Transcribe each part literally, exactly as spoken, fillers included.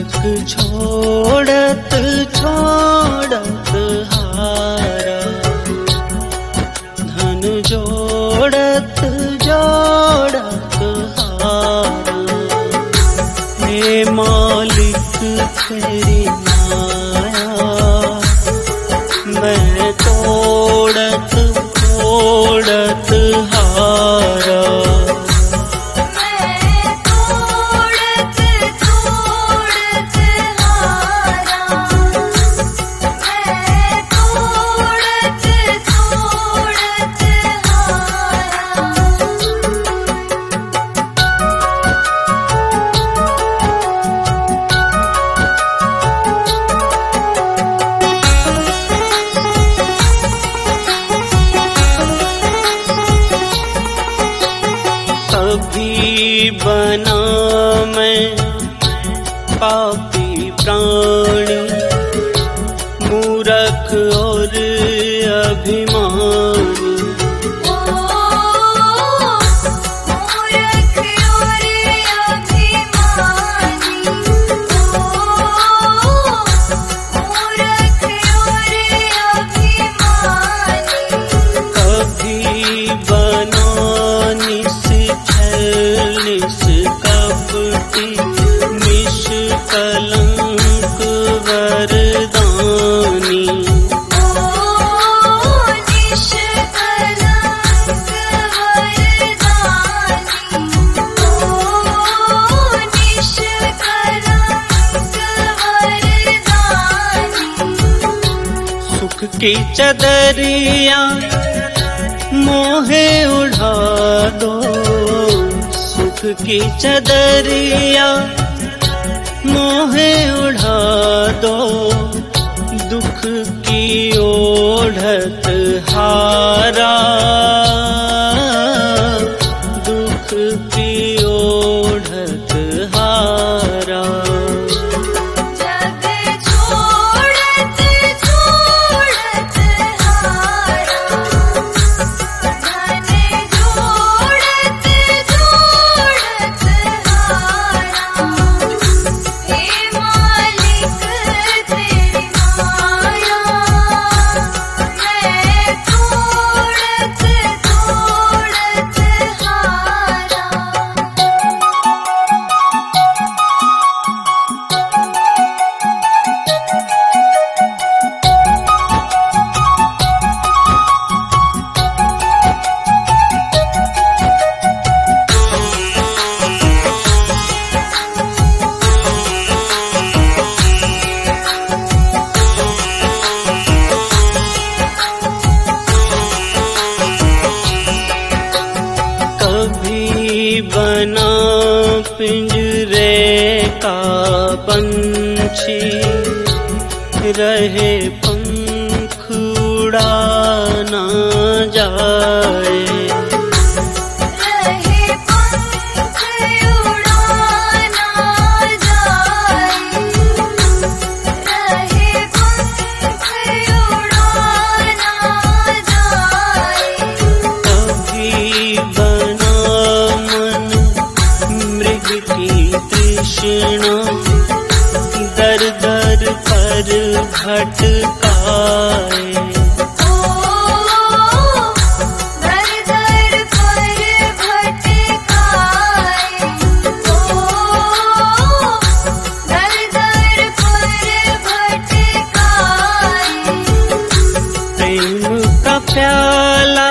छोड़त छोड़त हारा, धन जोड़त जोड़त हारा। हे मालिक तेरी माया, मैं तोड़त तोड़त हारा। कभी बना मैं पापी प्राणी, मूर्ख और अभिमानी। कलंक वरदानी, सुख की चदरिया मोहे उड़ा दो, सुख की चदरिया मोहे उड़ा दो। दुख की ओढ़त हारा, दुख की ओढ़त हारा। बना पिंजरे का पंछी, रहे पंख उड़ा ना जाए। रहे पंख उड़ा ना जाए, रहे पंख उड़ा ना जाए। कभी बना की तृष्णा, दर दर पर भटकाए। दर दर पर भटकाए, दर दर पर भटकाए। प्रेम का प्याला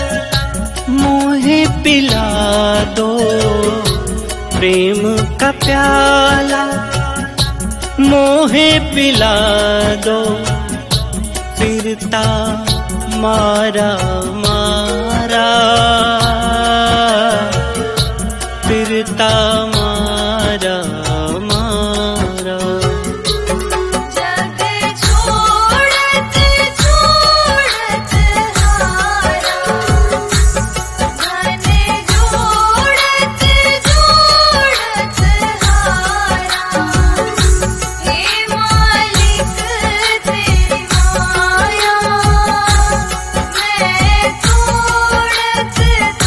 मोहे पिला दो, प्रेम का प्याला मोहे पिला दो। फिरता मारा मारा, फिरता मारा मारा। जग छोड़त छोड़त हारा, धन जोड़त जोड़त हारा। हे मालिक तेरी माया, मैं तोड़त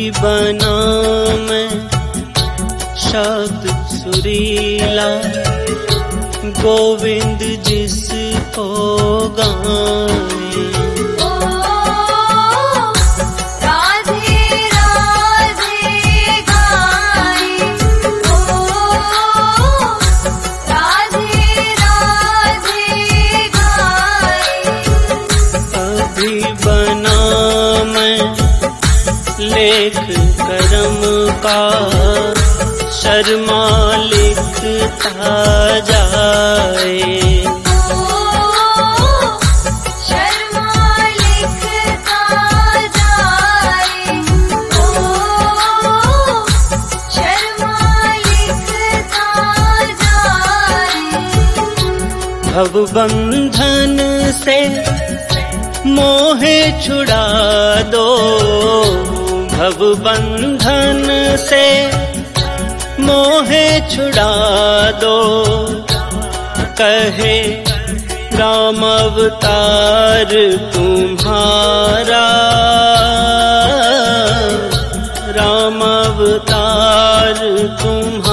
बना मैं शब्द सुरीला, गोविंद जिसको गाए। ओ राधे राधे गाए, ओ राधे राधे गाए। अभी बना मैं लेख करम का, शर्मा लिखता जाए। शर्मा लिखता जाए, ओ शर्मा लिखता जाए। भवबंधन से मोहे छुड़ा दो, भवबंधन से मोहे छुड़ा दो। कहे राम अवतार तुम्हारा, राम अवतार तुम्हारा।